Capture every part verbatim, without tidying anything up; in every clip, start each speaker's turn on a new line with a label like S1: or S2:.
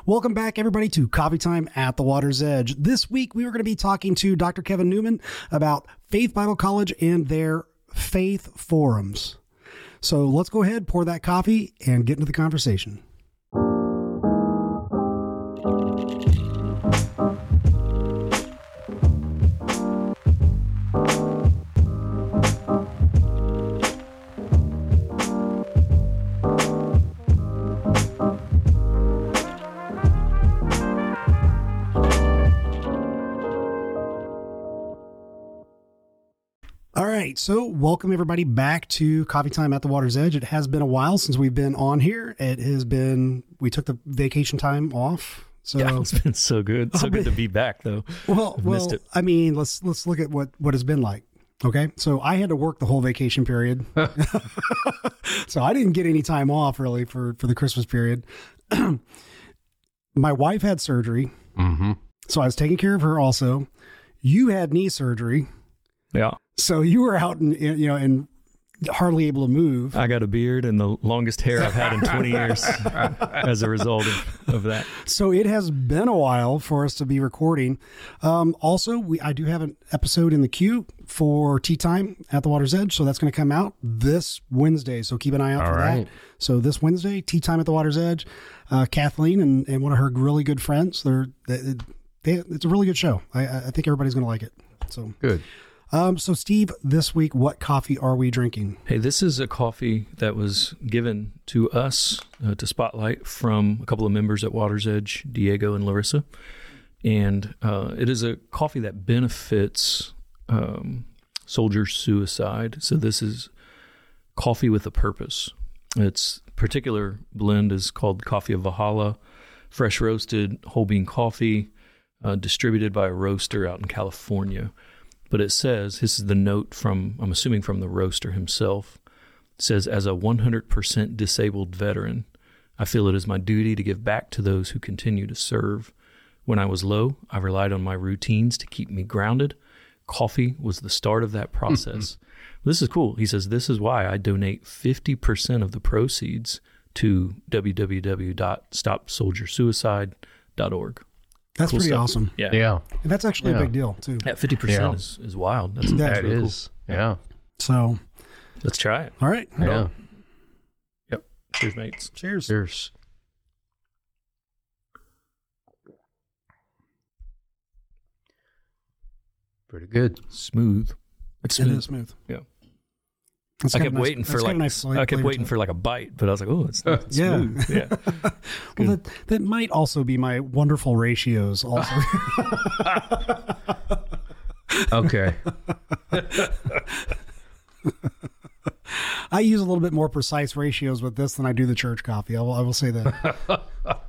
S1: Welcome back, everybody, to Coffee Time at the Water's Edge. This week, we are going to be talking to Doctor Kevin Newman about Faith Bible College and their faith forums. So let's go ahead, pour that coffee, and get into the conversation. All right, so welcome everybody back to Coffee Time at the Water's Edge. It has been a while since we've been on here. It has been, we took the vacation time off. So
S2: yeah, it's been so good. So good to be back though.
S1: Well,
S2: I've
S1: well,
S2: missed it.
S1: I mean, let's, let's look at what, what it's been like. Okay. So I had to work the whole vacation period. So I didn't get any time off really for, for the Christmas period. My wife had surgery.
S3: Mm-hmm.
S1: So I was taking care of her also. You had knee surgery.
S2: Yeah.
S1: So you were out and, you know, and hardly able to move.
S2: I got a beard and the longest hair I've had in twenty years as a result of, of that.
S1: So it has been a while for us to be recording. Um, also, we I do have an episode in the queue for Tea Time at the Water's Edge. So that's going to come out this Wednesday. So keep an eye out
S3: All
S1: for
S3: right.
S1: that. So this Wednesday, Tea Time at the Water's Edge. Uh, Kathleen and, and one of her really good friends. They're, they, they, it's a really good show. I, I think everybody's going to like it. So
S3: Good.
S1: Um, so Steve, this week, what coffee are we drinking?
S2: Hey, this is a coffee that was given to us uh, to spotlight from a couple of members at Water's Edge, Diego and Larissa. And uh, it is a coffee that benefits um, soldier suicide. So this is coffee with a purpose. Its particular blend is called Coffee of Valhalla, fresh roasted whole bean coffee, uh, distributed by a roaster out in California. But it says, this is the note from, I'm assuming from the roaster himself. It says, as a one hundred percent disabled veteran, I feel it is my duty to give back to those who continue to serve. When I was low, I relied on my routines to keep me grounded. Coffee was the start of that process. Mm-hmm. This is cool. He says, this is why I donate fifty percent of the proceeds to w w w dot stop soldier suicide dot org.
S1: That's
S2: Cool
S1: pretty
S2: stuff.
S1: awesome.
S2: Yeah.
S3: Yeah.
S1: And that's actually
S3: Yeah.
S1: a big deal too.
S2: Yeah, fifty percent
S3: Yeah.
S2: is, is wild. That's,
S1: That
S2: that's
S3: That
S2: really
S3: is. Yeah.
S1: So,
S2: cool. Let's try it.
S1: all right.
S3: Yeah.
S2: Yep. Cheers, mates.
S1: Cheers.
S3: Cheers. Pretty good.
S2: Smooth. It's
S1: It
S2: smooth.
S1: is smooth.
S2: Yeah.
S1: It's
S2: I
S1: got
S2: kept
S1: a nice-
S2: waiting
S1: it's
S2: for
S1: got a
S2: like
S1: nice
S2: I kept
S1: flavor
S2: waiting
S1: to it.
S2: for like a bite, but I was like, oh, it's, it's
S1: Yeah.
S2: smooth. Yeah.
S1: Well, that, that might also be my wonderful ratios also.
S3: Okay.
S1: I use a little bit more precise ratios with this than I do the church coffee. I will, I will say that.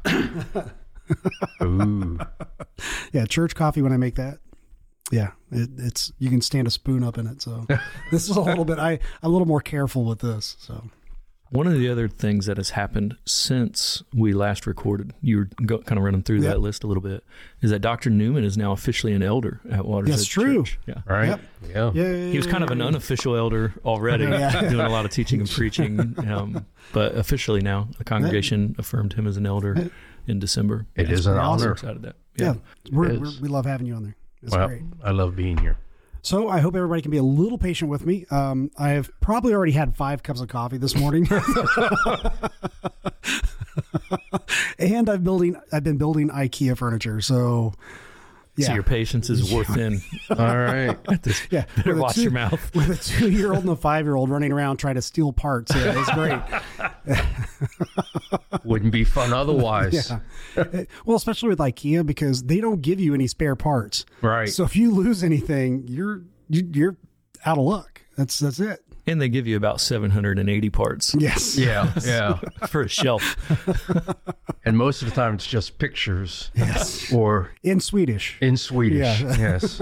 S3: Ooh.
S1: Yeah, church coffee when I make that. Yeah, it, it's you can stand a spoon up in it. So this is a little bit. I I'm a little more careful with this. So
S2: One of the other things that has happened since we last recorded, you were go, kind of running through
S1: Yep.
S2: that list a little bit, is that Doctor Newman is now officially an elder at Water's
S1: That's
S2: Edge
S1: true.
S2: Church. Yeah.
S3: Right.
S1: Yep.
S3: Yeah.
S1: yeah,
S2: He was kind of an unofficial elder already,
S1: Yeah.
S2: doing a lot of teaching and preaching, um, but officially now the congregation affirmed him as an elder in December.
S3: It
S2: Yeah,
S3: is an
S2: we're
S3: honor.
S2: so excited that.
S1: Yeah,
S2: Yeah.
S1: we're,
S3: It
S1: we're,
S3: is.
S1: we love having you on there. It's
S3: Well,
S1: great.
S3: I love being here.
S1: So I hope everybody can be a little patient with me. Um, I have probably already had five cups of coffee this morning, and I've building. I've been building IKEA furniture. So, yeah,
S2: So your patience is worth in.
S3: All right.
S1: yeah.
S2: Better
S1: With a
S2: watch
S1: two-
S2: your mouth.
S1: With a two-year-old and a five-year-old running around trying to steal parts. Yeah, it's great.
S3: Wouldn't be fun otherwise.
S1: Yeah. Well, especially with IKEA because they don't give you any spare parts.
S3: Right.
S1: So if you lose anything, you're you, you're out of luck. That's that's it.
S2: And they give you about seven hundred eighty parts
S1: Yes.
S3: Yeah. Yeah.
S2: for a shelf.
S3: And most of the time it's just pictures.
S1: Yes.
S3: Or
S1: In Swedish.
S3: in Swedish.
S1: Yeah.
S3: Yes.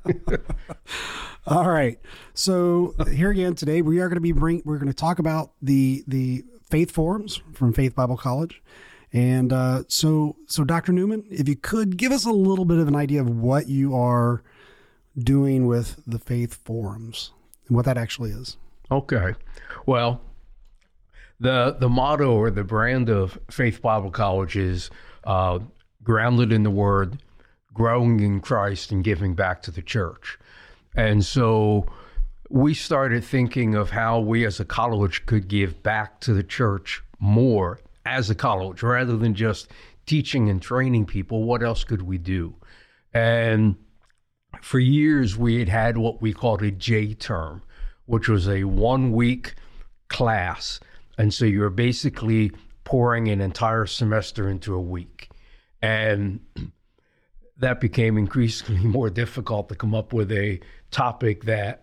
S1: All right. So here again today we are going to be bring we're going to talk about the the faith forums from Faith Bible College. And uh, so so Doctor Newman, if you could give us a little bit of an idea of what you are doing with the faith forums and what that actually is.
S3: Okay. Well, The the motto or the brand of Faith Bible College is uh, grounded in the Word, growing in Christ, and giving back to the church. And so we started thinking of how we as a college could give back to the church more as a college, rather than just teaching and training people. What else could we do? And for years, we had had what we called a J term, which was a one-week class. And so you're basically pouring an entire semester into a week. And that became increasingly more difficult to come up with a topic that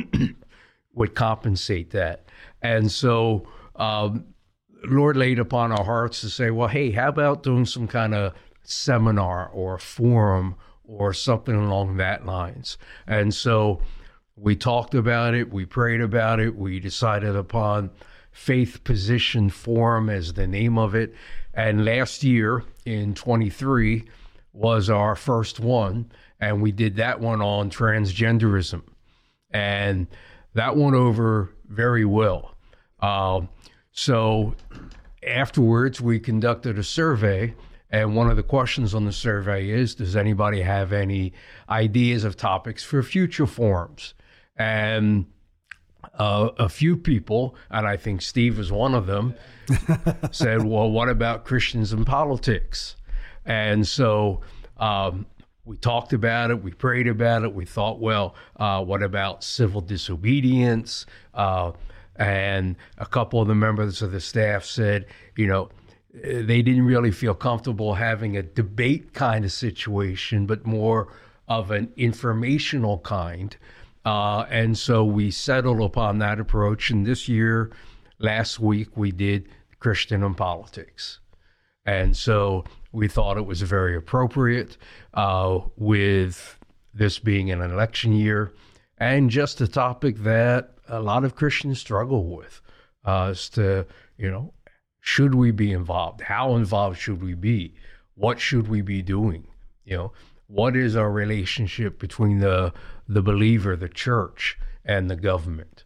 S3: would compensate that. And so um, Lord laid upon our hearts to say, well, hey, how about doing some kind of seminar or forum or something along that lines? And so we talked about it, we prayed about it, we decided upon Faith Position Forum as the name of it. And last year in twenty-three was our first one, and we did that one on transgenderism. And that went over very well. Uh, so afterwards, we conducted a survey, and one of the questions on the survey is, does anybody have any ideas of topics for future forums? And uh, a few people, and I think Steve was one of them, said, well, what about Christians in politics? And so um, we talked about it, we prayed about it, we thought, well, uh, what about civil disobedience? Uh, and a couple of the members of the staff said, you know, they didn't really feel comfortable having a debate kind of situation, but more of an informational kind. Uh, and so we settled upon that approach. And this year, last week, we did Christian and Politics. And so we thought it was very appropriate uh, with this being an election year and just a topic that a lot of Christians struggle with uh, as to, you know, should we be involved? How involved should we be? What should we be doing? You know, what is our relationship between the the believer, the church, and the government?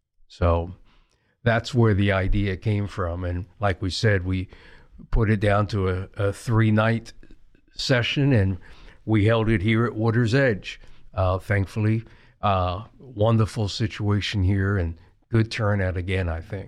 S3: So that's where the idea came from. And like we said, we put it down to a, a three-night session, and we held it here at Water's Edge. Uh, thankfully, uh, wonderful situation here and good turnout again, I think.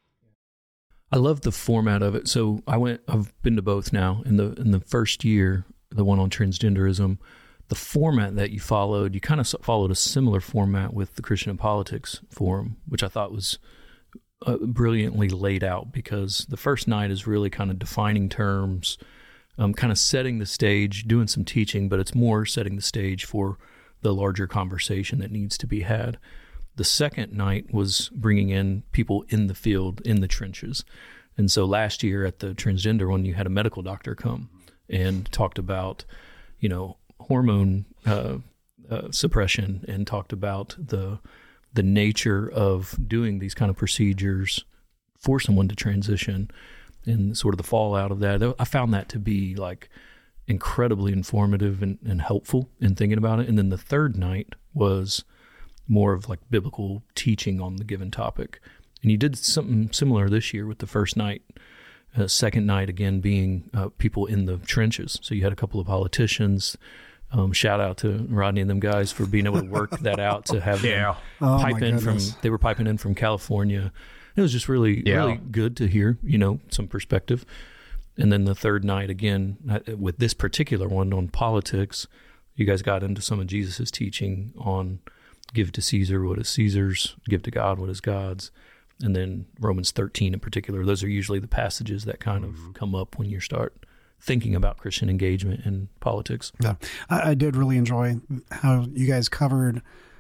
S2: I love the format of it. So I went, I've been to both now. In the in the first year, the one on transgenderism, the format that you followed, you kind of followed a similar format with the Christian and Politics Forum, which I thought was uh, brilliantly laid out, because the first night is really kind of defining terms, um, kind of setting the stage, doing some teaching, but it's more setting the stage for the larger conversation that needs to be had. The second night was bringing in people in the field, in the trenches. And so last year at the transgender one, you had a medical doctor come and talked about, you know, hormone uh, uh, suppression, and talked about the the nature of doing these kind of procedures for someone to transition and sort of the fallout of that. I found that to be like incredibly informative and, and helpful in thinking about it. And then the third night was more of like biblical teaching on the given topic. And you did something similar this year with the first night. Uh, second night, again, being uh, people in the trenches. So you had a couple of politicians. Um, shout out to Rodney and them guys for being able to work that out, to have
S3: yeah.
S2: them
S1: Oh,
S2: pipe
S1: my
S2: in from,
S1: goodness.
S2: they were piping in from California. It was just really,
S3: Yeah.
S2: really good to hear, you know, some perspective. And then the third night, again, uh, with this particular one on politics, you guys got into some of Jesus's teaching on give to Caesar what is Caesar's, give to God what is God's. And then Romans thirteen in particular, those are usually the passages that kind of mm-hmm. come up when you start thinking about Christian engagement in politics.
S1: Yeah, I, I did really enjoy how you guys covered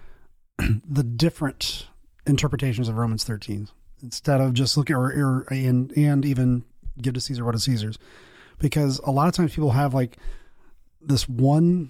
S1: the different interpretations of Romans thirteen, instead of just looking or, or and and even give to Caesar what is Caesar's, because a lot of times people have like this one,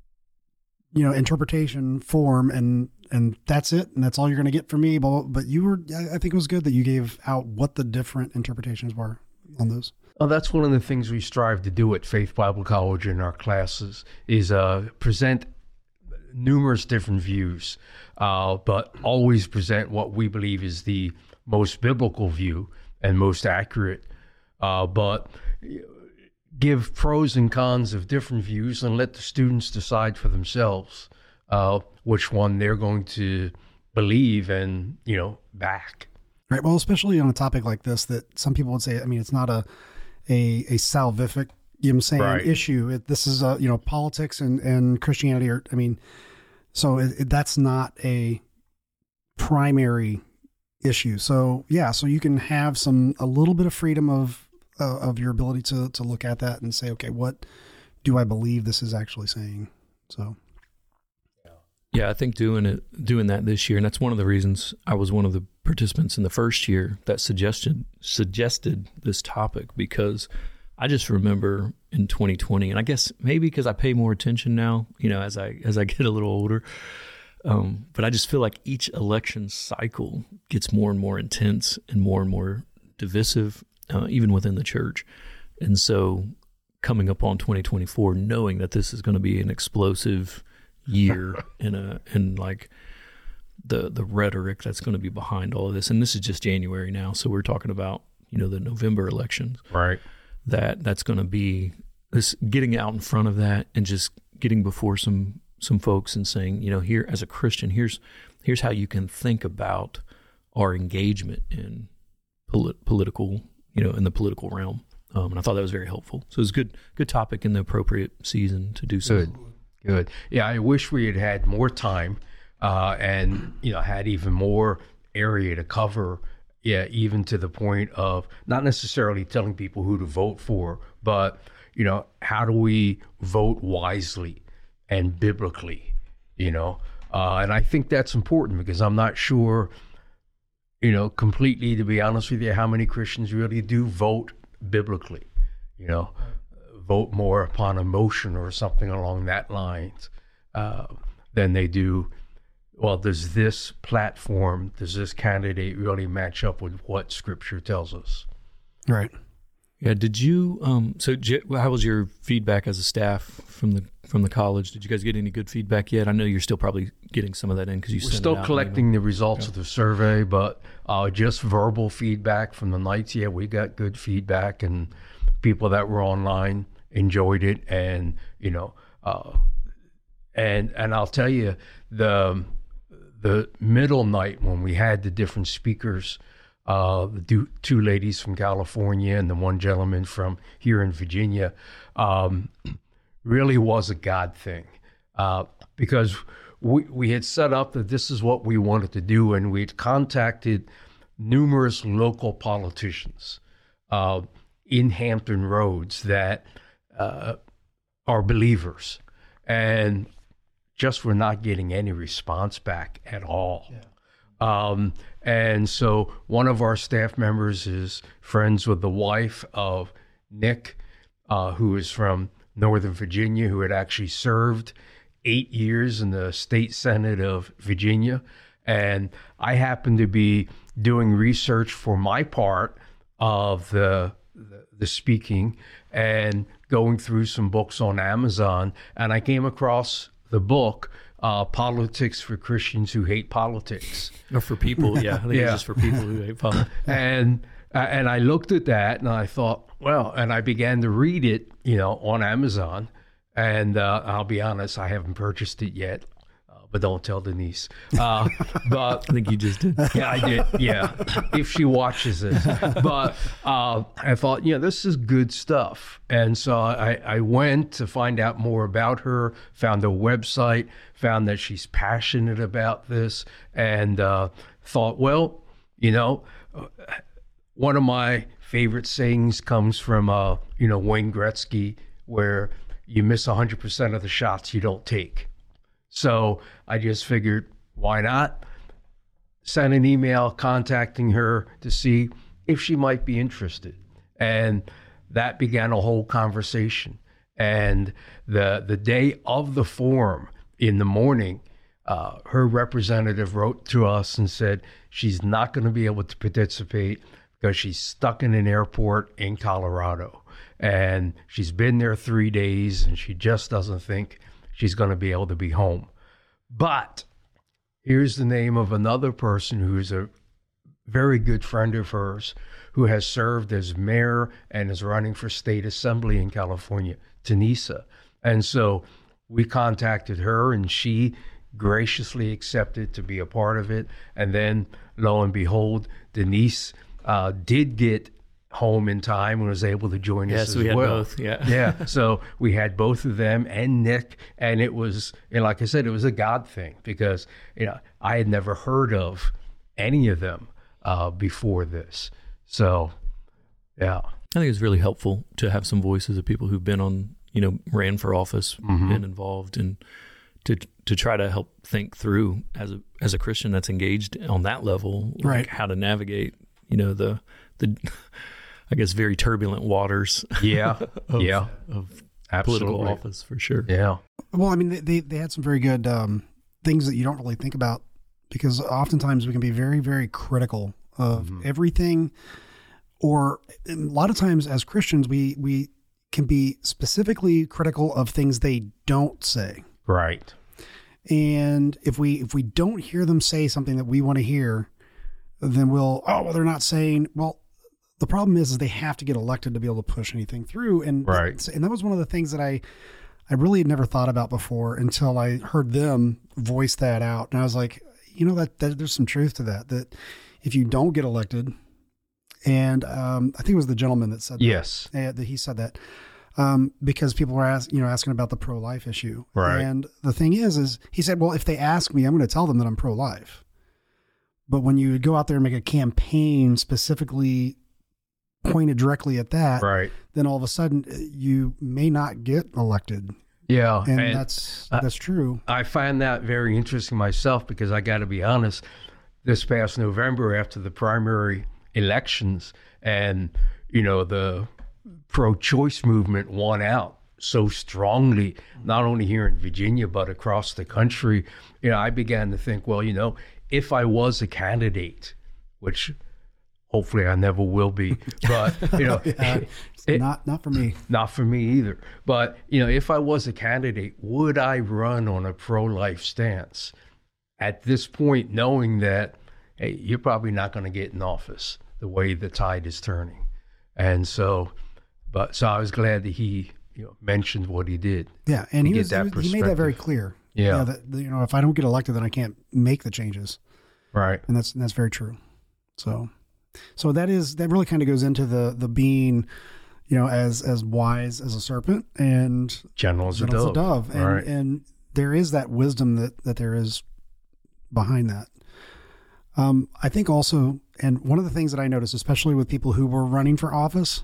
S1: you know, interpretation form, and and that's it, and that's all you're going to get from me. But but you were, I think it was good that you gave out what the different interpretations were on those.
S3: Well, that's one of the things we strive to do at Faith Bible College in our classes, is uh, present numerous different views, uh, but always present what we believe is the most biblical view, and most accurate. Uh, but give pros and cons of different views and let the students decide for themselves uh, which one they're going to believe and, you know, back.
S1: Right. Well, especially on a topic like this, that some people would say, I mean, it's not a, a, a salvific, you know what I'm saying,
S3: right.
S1: issue. It, this is a, you know, politics and, and Christianity are, I mean, so it, it, that's not a primary issue. So yeah, so you can have some, a little bit of freedom of, uh, of your ability to, to look at that and say, okay, what do I believe this is actually saying? So.
S2: Yeah, I think doing it, doing that this year, and that's one of the reasons I was one of the participants in the first year that suggested suggested this topic, because I just remember in twenty twenty, and I guess maybe because I pay more attention now, you know, as I as I get a little older, um, but I just feel like each election cycle gets more and more intense and more and more divisive, uh, even within the church, and so coming up on twenty twenty-four, knowing that this is going to be an explosive year and a and like the the rhetoric that's going to be behind all of this, and this is just January now, so we're talking about, you know, the November elections,
S3: right?
S2: That that's going to be this, getting out in front of that and just getting before some some folks and saying, you know, here as a Christian, here's here's how you can think about our engagement in polit- political, you know, in the political realm, um, and I thought that was very helpful. So it's a good good topic in the appropriate season to do so.
S3: Good. Good. Yeah, I wish we had had more time uh, and, you know, had even more area to cover, yeah, even to the point of not necessarily telling people who to vote for, but, you know, how do we vote wisely and biblically, you know? Uh, and I think that's important because I'm not sure, you know, completely, to be honest with you, how many Christians really do vote biblically, you know? Vote more upon emotion or something along that lines uh, than they do, well, does this platform, does this candidate really match up with what Scripture tells us?
S1: Right.
S2: Yeah. Did you? Um, so, how was your feedback as a staff from the from the college? Did you guys get any good feedback yet? I know you're still probably getting some of that in because you.
S3: We're
S2: sent
S3: still
S2: it out
S3: collecting the results yeah. of the survey, but uh, just verbal feedback from the nights. Yeah, we got good feedback, and people that were online enjoyed it, and you know, uh, and and I'll tell you, the the middle night when we had the different speakers, uh, the two, two ladies from California and the one gentleman from here in Virginia, um, really was a God thing, uh, because we we had set up that this is what we wanted to do, and we'd contacted numerous local politicians uh, in Hampton Roads that Uh, are believers, and just were not getting any response back at all. Yeah. Um, and so one of our staff members is friends with the wife of Nick, uh, who is from Northern Virginia, who had actually served eight years in the state Senate of Virginia. And I happened to be doing research for my part of the the, the speaking and going through some books on Amazon, and I came across the book, uh, Politics for Christians Who Hate Politics.
S2: Or for people, yeah. I think
S3: yeah.
S2: it's just for people who hate politics.
S3: And, uh, and I looked at that, and I thought, well, and I began to read it, you know, on Amazon, and uh, I'll be honest, I haven't purchased it yet. But don't tell Denise. Uh, but
S2: I think you just did.
S3: Yeah, I did. Yeah, if she watches this. But uh, I thought, you know, this is good stuff. And so I, I went to find out more about her, found a website, found that she's passionate about this, and uh, thought, well, you know, one of my favorite sayings comes from, uh, you know, Wayne Gretzky, where you miss one hundred percent of the shots you don't take. So I just figured, why not send an email contacting her to see if she might be interested. And that began a whole conversation. And the the day of the forum in the morning, uh, her representative wrote to us and said she's not going to be able to participate because she's stuck in an airport in Colorado. And she's been there three days and she just doesn't think she's going to be able to be home. But here's the name of another person who's a very good friend of hers who has served as mayor and is running for state assembly in California, Tanisa. And so we contacted her, and she graciously accepted to be a part of it. And then, lo and behold, Denise uh, did get home in time and was able to join
S2: yes,
S3: us as
S2: we had
S3: well.
S2: both. Yeah,
S3: yeah. So we had both of them and Nick, and it was, and like I said, it was a God thing because you know I had never heard of any of them uh, before this. So, yeah,
S2: I think it's really helpful to have some voices of people who've been on, you know, ran for office, mm-hmm. been involved, and to to try to help think through as a as a Christian that's engaged on that level, like
S1: right?
S2: How to navigate, you know, the the. I guess very turbulent waters.
S3: Yeah,
S2: of,
S3: yeah,
S2: of
S3: absolutely.
S2: Political office for sure.
S3: Yeah.
S1: Well, I mean, they they had some very good um, things that you don't really think about because oftentimes we can be very very critical of mm-hmm. everything, or a lot of times as Christians we we can be specifically critical of things they don't say.
S3: Right.
S1: And if we if we don't hear them say something that we want to hear, then we'll oh well they're not saying well. The problem is, is they have to get elected to be able to push anything through. And,
S3: right.
S1: and that was one of the things that I, I really had never thought about before until I heard them voice that out. And I was like, you know, that, that there's some truth to that, that if you don't get elected, and um, I think it was the gentleman that said
S3: yes.
S1: that, uh, that he said that um, because people were ask, you know, asking about the pro-life issue.
S3: Right.
S1: And the thing is, is he said, well, if they ask me, I'm going to tell them that I'm pro-life. But when you go out there and make a campaign specifically pointed directly at that,
S3: right?
S1: Then all of a sudden you may not get elected.
S3: Yeah,
S1: and, and that's uh, that's true.
S3: I find that very interesting myself because I got to be honest. This past November, after the primary elections, and you know the pro-choice movement won out so strongly, not only here in Virginia but across the country. You know, I began to think, well, you know, if I was a candidate, which hopefully I never will be, but you know,
S1: yeah, it, not not for me,
S3: not for me either. But you know, if I was a candidate, would I run on a pro-life stance at this point, knowing that hey, you're probably not going to get in office the way the tide is turning? And so, but so I was glad that he you know mentioned what he did.
S1: Yeah, and he was, he, was, he made that very clear.
S3: Yeah,
S1: yeah that, you know, if I don't get elected, then I can't make the changes.
S3: Right,
S1: and that's and that's very true. So. So that is that really kind of goes into the the being, you know, as as wise as a serpent and
S3: gentle as a
S1: gentle
S3: dove.
S1: As a dove. And,
S3: right.
S1: and there is that wisdom that that there is behind that. Um, I think also, and one of the things that I noticed, especially with people who were running for office,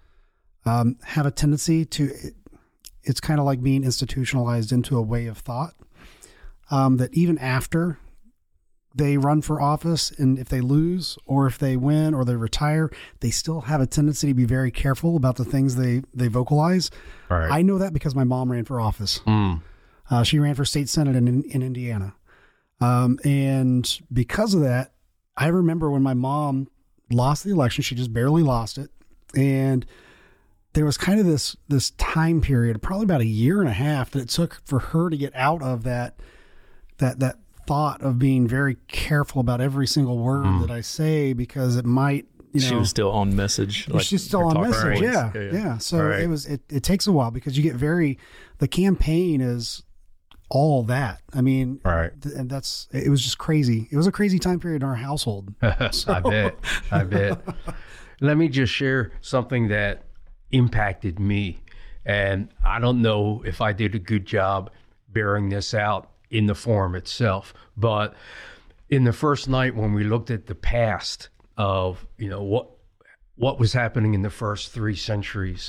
S1: um, have a tendency to. It, it's kind of like being institutionalized into a way of thought um, that even after they run for office, and if they lose or if they win or they retire, they still have a tendency to be very careful about the things they, they vocalize.
S3: Right.
S1: I know that because my mom ran for office.
S3: Mm.
S1: Uh, she ran for state senate in, in Indiana. Um, and because of that, I remember when my mom lost the election, she just barely lost it. And there was kind of this, this time period, probably about a year and a half that it took for her to get out of that, that, that, thought of being very careful about every single word mm. that I say because it might, you know,
S2: she was still on message.
S1: Like she's still on message. Yeah, yeah. Yeah. yeah. So right. it was, it, it takes a while because you get very, the campaign is all that. I mean,
S3: right.
S1: th- and that's, it was just crazy. It was a crazy time period in our household.
S3: So. I bet. I bet. Let me just share something that impacted me. And I don't know if I did a good job bearing this out in the forum itself, but in the first night when we looked at the past of you know what what was happening in the first three centuries,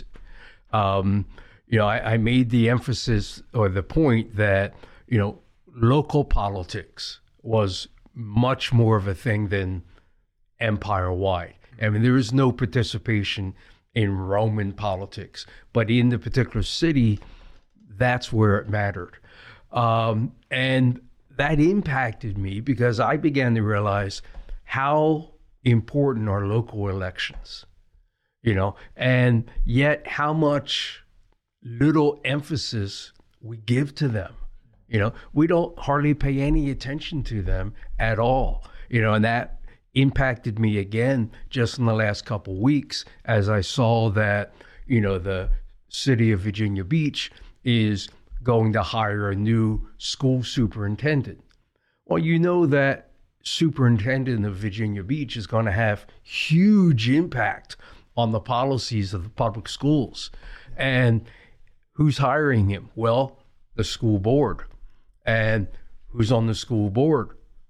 S3: um, you know I, I made the emphasis or the point that you know local politics was much more of a thing than empire-wide. I mean, there is no participation in Roman politics, but in the particular city, that's where it mattered. Um, and that impacted me because I began to realize how important are local elections, you know, and yet how much little emphasis we give to them. You know, we don't hardly pay any attention to them at all, you know, and that impacted me again just in the last couple weeks as I saw that, you know, the city of Virginia Beach is going to hire a new school superintendent. Well, you know that superintendent of Virginia Beach is going to have huge impact on the policies of the public schools. And who's hiring him? Well, the school board. And who's on the school board?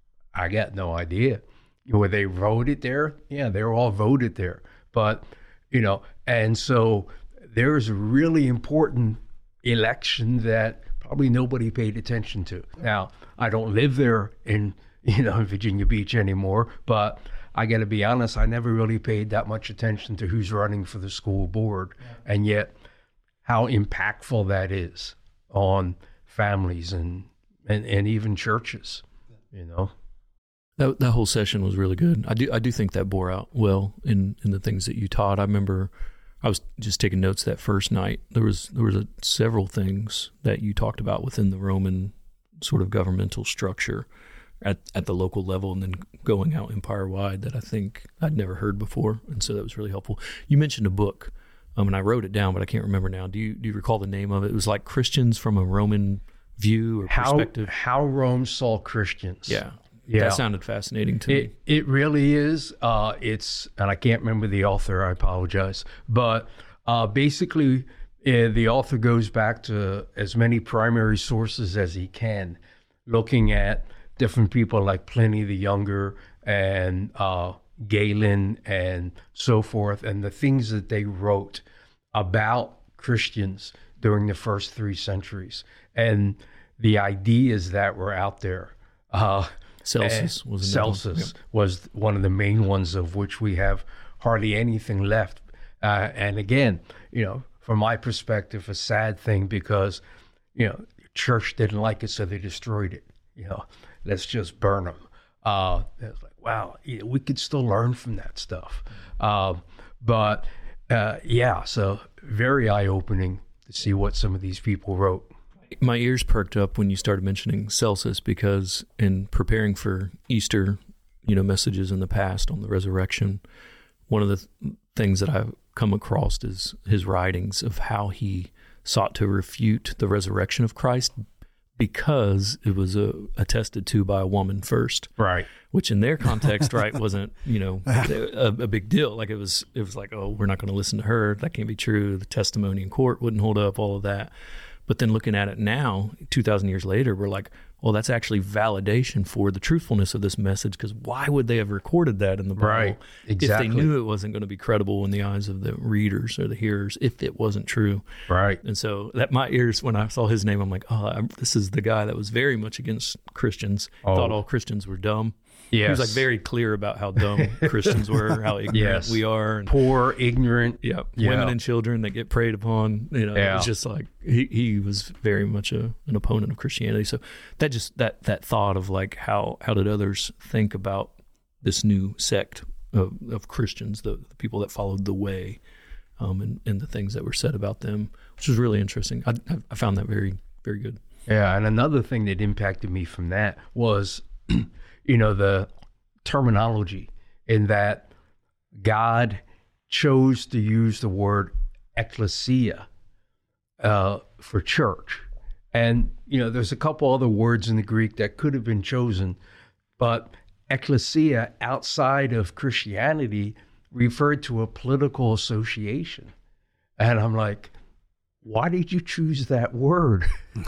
S3: I got no idea. Were they voted there? Yeah, they were all voted there. But, you know, and so there's a really important election that probably nobody paid attention to. Now, I don't live there in, you know, in Virginia Beach anymore, but I got to be honest, I never really paid that much attention to who's running for the school board. Yeah. And yet how impactful that is on families and, and, and even churches, you know.
S2: That that whole session was really good. I do I do think that bore out well in, in the things that you taught. I remember I was just taking notes that first night. There was there was a, several things that you talked about within the Roman sort of governmental structure at, at the local level and then going out empire-wide that I think I'd never heard before. And so that was really helpful. You mentioned a book, um, and I wrote it down, but I can't remember now. Do you do you recall the name of it? It was like Christians from a Roman view or perspective.
S3: How, how Rome saw Christians.
S2: Yeah.
S3: Yeah.
S2: That sounded fascinating to
S3: it,
S2: me.
S3: It really is. Uh, it's, and I can't remember the author, I apologize. But uh, basically, uh, the author goes back to as many primary sources as he can, looking at different people like Pliny the Younger and uh, Galen and so forth, and the things that they wrote about Christians during the first three centuries, and the ideas that were out there. Uh,
S2: Celsus was
S3: Celsus yep. was one of the main ones, of which we have hardly anything left. Uh, and again, you know, from my perspective, a sad thing because, you know, the church didn't like it, so they destroyed it. You know, let's just burn them. Uh, it's like, wow, we could still learn from that stuff. Uh, but uh, yeah, so very eye-opening to see what some of these people wrote.
S2: My ears perked up when you started mentioning Celsus because in preparing for Easter, you know, messages in the past on the resurrection, one of the th- things that I've come across is his writings of how he sought to refute the resurrection of Christ because it was uh, attested to by a woman first.
S3: Right.
S2: Which in their context, right, wasn't, you know, a, a big deal. Like it was, it was like, oh, we're not going to listen to her. That can't be true. The testimony in court wouldn't hold up, all of that. But then looking at it now, two thousand years later, we're like, well, that's actually validation for the truthfulness of this message, because why would they have recorded that in the Bible
S3: right. exactly.
S2: if they knew it wasn't going to be credible in the eyes of the readers or the hearers if it wasn't true?
S3: Right.
S2: And so that my ears, when I saw his name, I'm like, oh, I'm, this is the guy that was very much against Christians, oh. thought all Christians were dumb.
S3: Yes.
S2: He was like very clear about how dumb Christians were, how ignorant
S3: yes.
S2: we are. And,
S3: poor, ignorant.
S2: Yeah,
S3: yeah.
S2: Women and children that get preyed upon. You know,
S3: yeah.
S2: it's just like he, he was very much a, an opponent of Christianity. So that just that that thought of like how how did others think about this new sect of, of Christians, the, the people that followed the way, um, and, and the things that were said about them, which was really interesting. I I found that very very good.
S3: Yeah, and another thing that impacted me from that was, you know, the terminology in that God chose to use the word ecclesia uh, for church. And, you know, there's a couple other words in the Greek that could have been chosen, but ecclesia outside of Christianity referred to a political association. And I'm like, why did you choose that word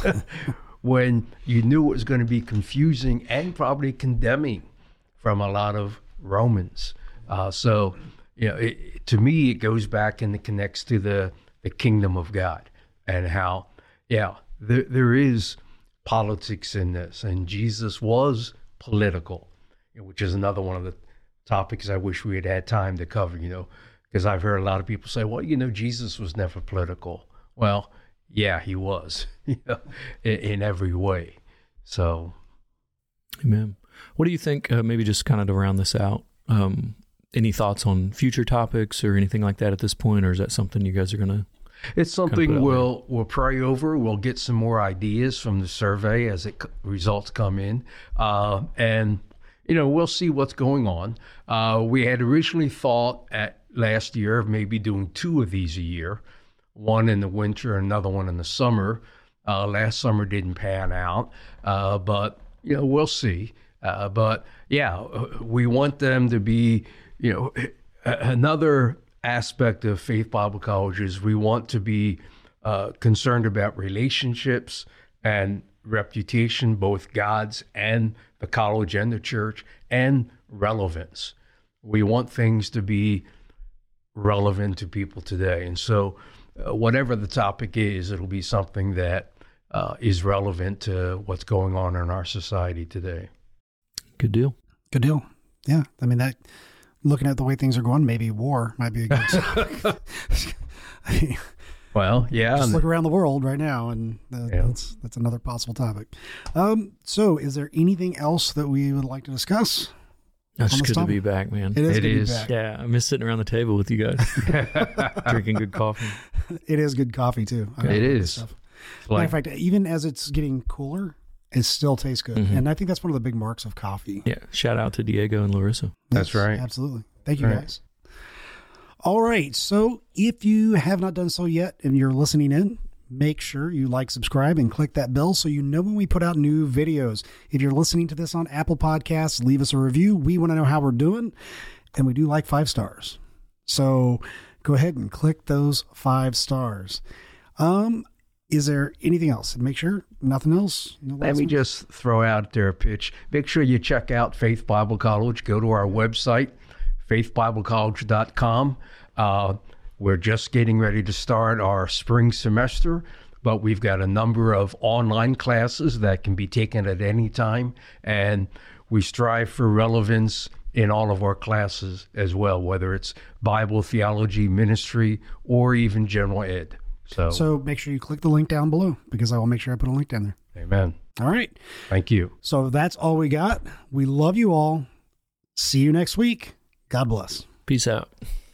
S3: when you knew it was going to be confusing and probably condemning from a lot of Romans? Uh, so, you know, it, to me, it goes back and it connects to the, the kingdom of God and how, yeah, there, there is politics in this. And Jesus was political, which is another one of the topics I wish we had had time to cover, you know, because I've heard a lot of people say, well, you know, Jesus was never political. Well, yeah, he was, you know, in, in every way. So,
S2: amen. What do you think, uh, maybe just kind of to round this out, um, any thoughts on future topics or anything like that at this point, or is that something you guys are going to?
S3: It's something we'll we'll pray over. We'll get some more ideas from the survey as it results come in, uh, and you know, we'll see what's going on. Uh, we had originally thought at last year of maybe doing two of these a year, one in the winter, another one in the summer. Uh, last summer didn't pan out, uh, but, you know, we'll see. Uh, but, yeah, we want them to be, you know, another aspect of Faith Bible College is we want to be uh, concerned about relationships and reputation, both God's and the college and the church, and relevance. We want things to be relevant to people today. And so uh, whatever the topic is, it'll be something that uh, is relevant to what's going on in our society today.
S2: Good deal.
S1: Good deal. Yeah. I mean, that looking at the way things are going, maybe war might be a good topic.
S3: Well, yeah.
S1: Just look around the world right now, and uh,
S3: Yeah.
S1: that's that's another possible topic. Um, so, is there anything else that we would like to discuss?
S2: It's
S1: on this
S2: good to
S1: topic?
S2: be back, man.
S1: It is
S3: It
S1: good to
S3: is.
S1: be back.
S2: Yeah, I miss sitting around the table with you guys, drinking good coffee.
S1: It is good coffee too. I
S3: It
S1: love this
S3: is.
S1: stuff.
S3: Like,
S1: Matter of fact, even as it's getting cooler, it still tastes good,
S2: Mhm.
S1: and I think that's one of the big marks of coffee.
S2: Yeah, shout out to Diego and Larissa.
S3: That's
S1: Yes,
S3: right.
S1: Absolutely. Thank you,
S3: Right.
S1: guys. All right. So if you have not done so yet and you're listening in, make sure you like, subscribe, and click that bell so you know when we put out new videos. If you're listening to this on Apple Podcasts, leave us a review. We want to know how we're doing, and we do like five stars. So go ahead and click those five stars. Um, is there anything else? And make sure nothing else. No
S3: Let
S1: last
S3: me
S1: one?
S3: just throw out there a pitch. Make sure you check out Faith Bible College. Go to our website, faith bible college dot com. Uh, we're just getting ready to start our spring semester, but we've got a number of online classes that can be taken at any time, and we strive for relevance in all of our classes as well, whether it's Bible, theology, ministry, or even general ed. So,
S1: So make sure you click the link down below, because I will make sure I put a link down there.
S3: amen.
S1: All right.
S3: Thank you.
S1: So that's all we got. We love you all. See you next week. God bless.
S2: Peace out.